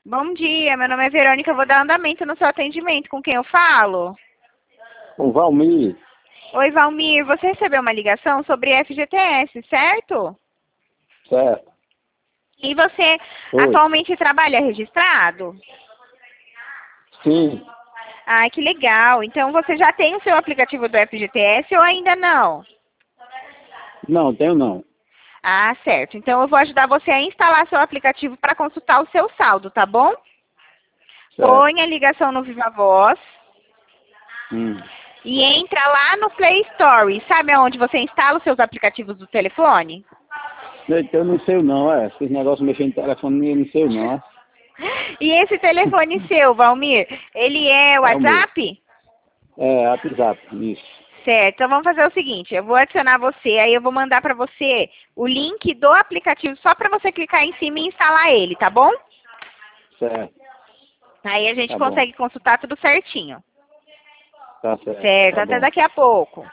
Bom dia, meu nome é Verônica, eu vou dar andamento no seu atendimento. Com quem eu falo? O Valmir, Oi, Valmir, você recebeu uma ligação sobre FGTS, certo? certo? E você Oi. atualmente trabalha registrado? Sim. Ah, que legal. Então você já tem o seu aplicativo do FGTS ou ainda não? Não, tenho não. Ah, certo. Então eu vou ajudar você a instalar seu aplicativo para consultar o seu saldo, tá bom? Certo. Põe a ligação no Viva Voz Hum. e entra lá no Play Store. Sabe aonde você instala os seus aplicativos do telefone? Eu não sei não, esses negócios mexendo no telefone, eu não sei não, é? E esse telefone seu, Valmir, ele é É o meu. WhatsApp? É, WhatsApp, isso. Certo, então vamos fazer o seguinte, eu vou adicionar você, aí eu vou mandar para você o link do aplicativo só para você clicar em cima e instalar ele, tá bom? Certo. Aí a gente Tá bom. consegue consultar tudo certinho. Tá certo. Certo, Tá até bom. daqui a pouco.